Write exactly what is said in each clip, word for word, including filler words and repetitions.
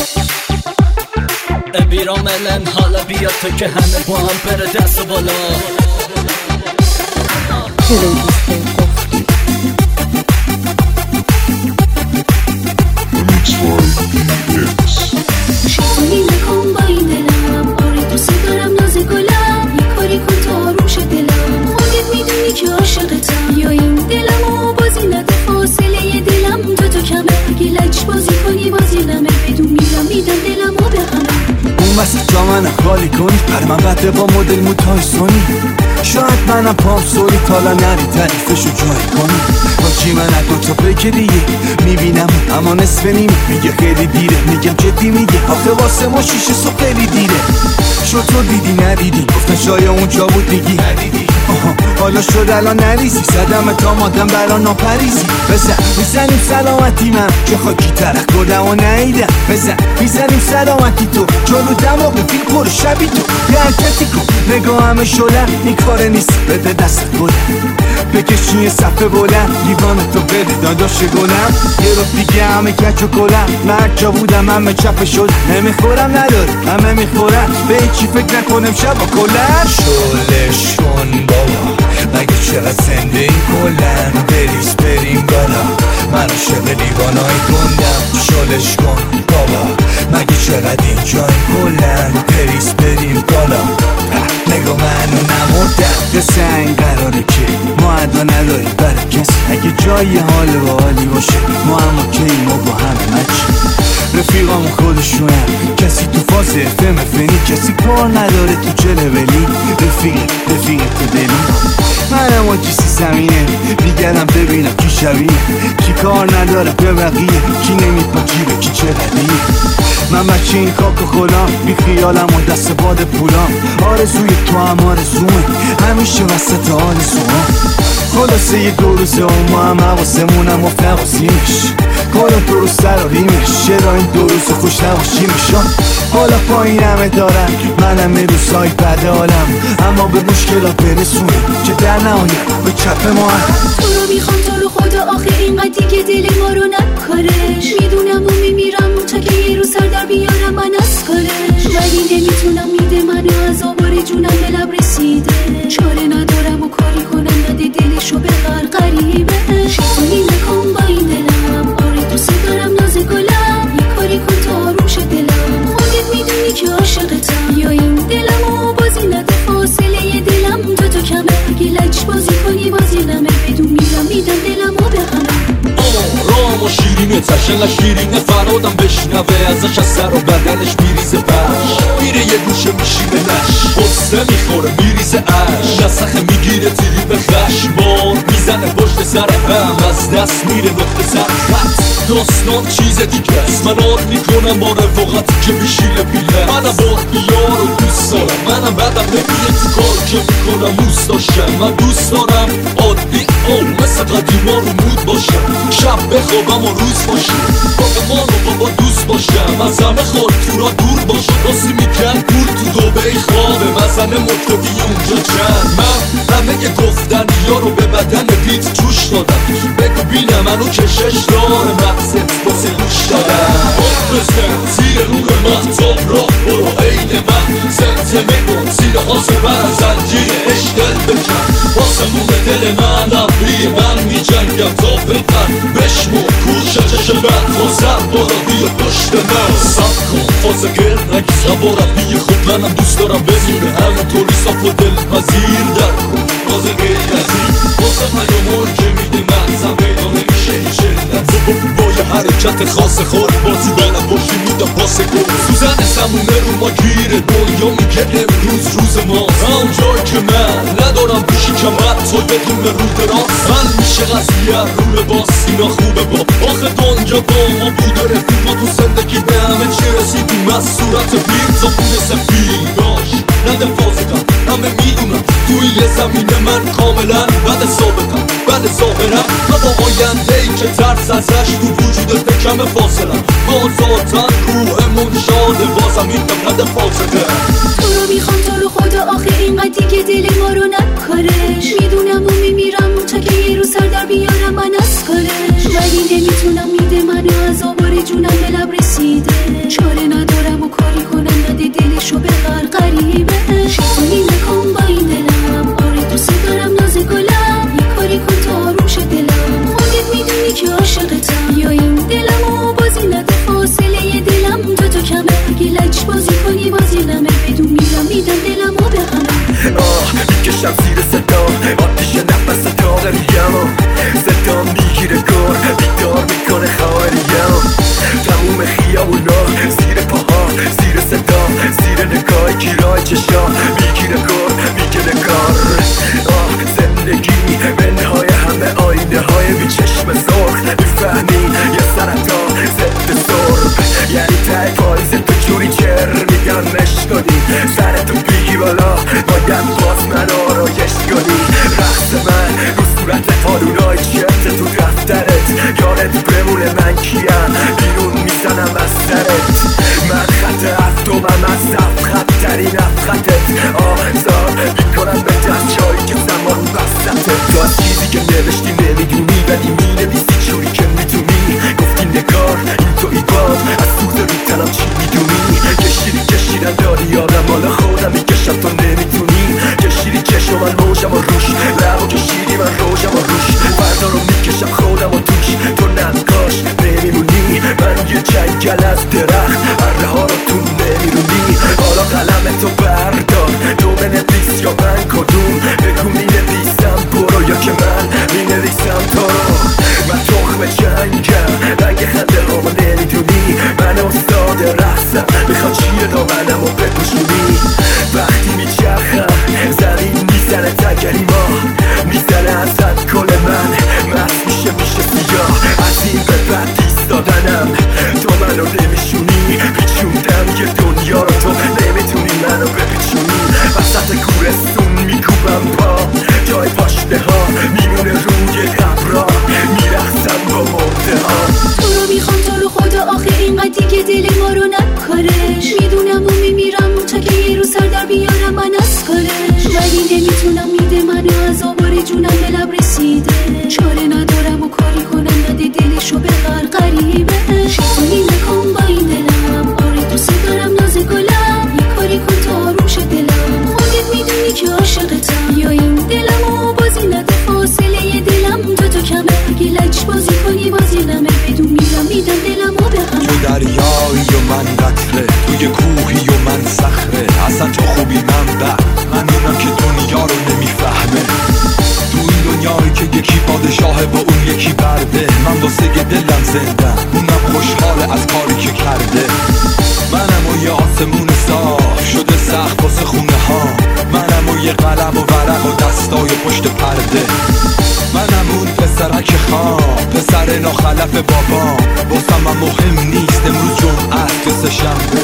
بیراملن حالا بیا تو که همه با هم بره دست بالا. شیطونی نکن با این دلم، آره دوست دارم ناز گلم، یه کاری کن تا آروم شه دلم، خودت میدونی که عاشقتم، یا این دلمو بازی نده فاصله دلم، تو تو کمه اگه لج بازی کنی بازی نمه، بدون میرم میدم دلمو به همه. اون وسط جا منم خالی کنی، پر من بده با مدل موتای سونی، شاید منم پام سوری تالا نری تعریفشو جایی کنی. با چی من دوتا پیک دیگه میبینم اما نصف نیمه، میگه خیلی دیره، میگم جدی میگه آخه واسه ما شیشه صبح خیلی دیره. شو تو دیدی ندیدی، گفتن شاید اونجا بود دیگی ندیدی، آها حالا شد الان نریزی، زدم تا مادم برا ناپریزی. بزن میزنیم سلامتی من که خاکی ترک گلم و نیدم، بزن میزنیم سلامتی تو جلو دماغ فیل پر شبی تو، یه حرکتی کن نگاه همه شلم، این کاره نیست بده دست گلم، بکشی صفحه بلند لیوان تو بده داداش گلم، یه رو دیگه همه کچ و کلم، من جا بودم همه چپه شد، نمیخورم نداره همه میخورم، به چی فکر نکنم شب و کلم. شلش کن بابا مگه چقدر زنده این کلن، بریز بریم بالا من عاشق لیوانای گندم. شلش کن بابا مگه چقدر اینجا این کلن، بریز بریم بالا نگاه منو نمردم. قصه این قراره که ما ادا نداری برای کسی، اگه جای حال و حالی باشه ما هم اوکی ما با همه مچی، رفیقامو خودشونم کسی تو فاز افم فنی، کسی کار نداره تو چه لولی، رفیق رفیق تو دلی منم و جیسی زمینه، میگردم ببینم کی شبیه، کی کار نداره به بقیه، کی نمیپا جیبه کی چه بدیه. من بچه این کاک و خلام بی خیالم و دست باد پولام، آرزوی تو هم آرزومه همیشه وسط آرزوام. خلاصه یه دو روزه و ما هم حواسمونم و فقاسیمش، کارا درست سر و ریمش، چرا این دو روز خوش نباشی میشم. حالا پایین همه دارم منم یه روزهای بده حالم، اما به مشکلات برسونه که در نهایت به چپ ما هم. تو رو میخوام تو رو خدا آخه اینقدر دیگه دل ما رو نکارش، میدونم و میمیرم تا که یه روز سر در بیارم من از کارش، ولی نمیتونم میده منو از آبار جونم به لب رسیده، چاره ندارم و کاری کنم نده دلشو به غر غریبه. شیطونی نکن با این دلم، آره دوست دارم ناز گلم، یه کاری کن تا آروم شه دلم، خودت میدونی که عاشقتم، یا این دلمو بازی نده فاصله دلم، تو تو کمه اگه لج بازی کنی بازی نمه، بدون میرم میدم دلمو به همه. رام و شیرینه تشنگ شیرینه فرادم بشنوه ازش از سر و بدنش میریزه پش، میره یه گوشه میشینه نش، قصه میخوره میریزه اش، نسخه میگیره تیری به خشبار میزنه پشت سر هم، از دست میره نقطه سر خط، داستان چیز دیگه است. من آد میکنم با رفاقتی که میشیله بیله، منم با بیار و دوست دارم، منم بعدم نمیره تو کار که میکنم دوست داشتم، من دوست دارم عادی اون مثل قدیما رو مود باشم، شب بخوابم و روز باشم، با امان و بابا دوست باشم، از همه خود تو را دور باشم، راسی میکرد دور تو دوبه خوابه مزنه مکتبی اونجا چند، من همه گفتن یارو به بدن بیت جوش دادم، بگو بینم منو کشش داره مقصد باسه لوش دادم، بزن زیر روح محتاب را برو عین من، زمزمه کن زیر حاصل بر زنجیر اشتل بکن، واسه موه دل من ابری من می جنگم تا بپر، بشمو کوشه چشم بد خوزر برا بیا پشت من، سب کن فازه گرد نگی سوارم بیه خود منم دوست دارم بزونه، همه طوری صاف و دل پذیر در کن بازه غیر از این، واسه پیامور که میده مغزم پیدا نمیشه هیچ علت، با یه حرکت خاص خود بازی بلد باشی میدم پاسه کن، سوزن سمونه رو ما گیره، دنیا میگه امروز روز ماست، اون جایی که من ندارم پیشی کمت تو بدون رو دراز، من میشه قضیه رو لباس اینا خوبه با آخه دنیا با ما بوده، رفیق ما تو زندگی به همه چی رسیدیم، از صورت بیر تا بوده سفید داشت نده فازقم، همه میدونم توی یه زمینه من کاملا بد ثابتم، بد ظاهرم و با آینده ای که ترس ازش تو وجودت به کم فاصلم، با ذاتن روحمون شاده بازم میدم نده فازقه. تو رو میخوام تو رو خدا آخه اینقدر دیگه دل ما رو نکارش، میدونم و میمیرم تا که یه روز سر در بیارم من از کارش، ولی نمیتونم میده منو از آبار جونم به لب رسیده، چاره باید باز من آرایش کنی. رقص من رو صورت پارونای چرت تو دفترت، یادت بمونه من کیم، بیرون میزنم از سرت. من خط از تو و من صف خطترین از خطت، آزاد میکنم به دست جایی که زمان وسطت. تو از چیزی که نوشتی نمیدونی ولی مینویسی جوری که میتونی. گفتی نگار این توی باد از سوز رو تنم چی میدونی. کشیری کشیرن داری یادم مال خودم میکشم تو نمیتونی. کشیری چشم من روشم و روش لبا کشیری من روشم و روش فردا رو میکشم خودم و توش. تو نقاش نمیمونی من یه جنگل از درخت اره ها رو تو نمیرونی. حالا قلم تو بردار تو بنویس یا من کدوم بگو مینویسم برو یا که من مینویسم تو رو. من تخم جنگم رنگ خنده ها نمیدونی. من استاد رقصم میخواد چیه دامنم و بپوشونی. وقتی میچرخم زمین میزنه تگری ما میزنه ازت کل من مست میشه میشه سیاه. از این به بعد ایستادنم تو منو نمیشونی. پیچوندم یه دنیا رو تو نمیتونی منو بپیچونی. وسط کورستون میکوبم پا جای پاشنه ها میمونه روی قبرا میرخصم با مرده ها. تو رو میخوام تو رو خدا آخه اینقدر دیگه دل ما رو نکارش. میدونم و میمیرم تا که یه رو سر در بیارم من از کارش. ولی نمیتونم میده منو از آبار جونم به لب رسیده. چاره ندارم و کاری کنم نده دلشو به غر غریبه. شیطونی نکن با این دلم آره دوست دارم ناز گلم. یه کاری کن تا آروم شه دلم. خودت میدونی که عاشقتم یا این دلمو بازی نده فاصله دلم تا تو کمه. اگه لج بازی کنی بازی نمه بدون میرم میدم دلمو به هم. تو دریایی و من قطره، توی کوهی و من صخره. اصلا تو خوبی من بد، من اونم که دنیا رو نمیفهمه. تو این دنیایی که یکی پادشاهه و اون یکی برده. من واسه دلم زنده اونم خوشحاله از کاری که کرده. منم و یه آسمون صاف شده سخت واسه خونه ها. منم و یه قلم و ورق و دستای پشت پرده. منم اون پسرک خام پسر ناخلف بابام. واسم من مهم نیست امروز جمعه است یا سه شنبه.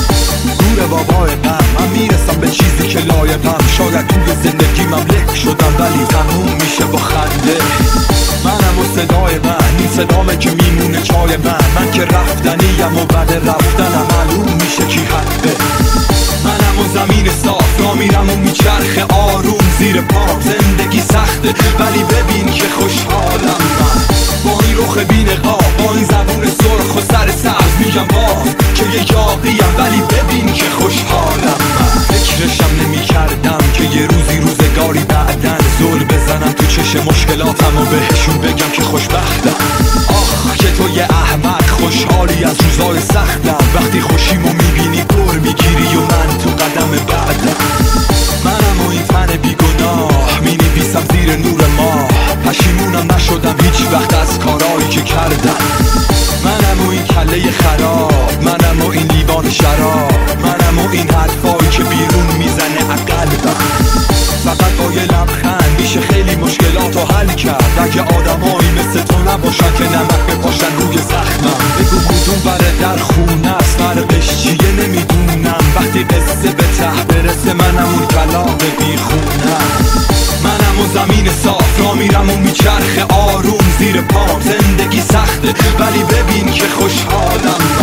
گور بابای غم من میرسم به چیزی که لایقم. شاید توی زندگی مملک شدم ولی تموم میشه با خنده. منم و صدای من این صدامه که میمونه چای من. من که رفتنیم و بعد رفتنم معلوم میشه کی حقه. منم و زمین صاف را میرم و میچرخه آروم زیر پام. زندگی سخته ولی ببین که خوشحالم من. با این رخ بینقاب با این زبون سرخ و سر سبز میگم باز که یه یاقیم ولی ببین که خوشحالم من. فکرشم نمی کردم که یه روزی روزگاری بعدن زل بزنم تو چش مشکلاتم و بهشون بگم که خوشبختم. آخ که تو یه احمق خوشحالی از روزای سختم. وقتی خوشیمو میبینی دور میگیری و من تو قدم بعدم. منم و این تن بیگناه مینویسم زیر نور ماه. پشیمونم نشدم هیچ وقت از کارایی که کردم. منم و این کله خراب منم و این لیوان شراب. منم و این حرفایی که بیرون میزنه عقلبم. فقط با یه لبخند میشه خیلی مشکلاتو حل کرد. اگه آدمایی مثل تو نباشن که نمک بپاشن روی زخمم. بگو کدوم بره در خونه است فرقش چیه نمیدونم. وقتی قصه به ته برسه منم اون کلاغ بیخونم. منم و زمین صاف را میرم و میچرخه آروم زیر پام. زندگی سخته ولی ببین که خوشحالم.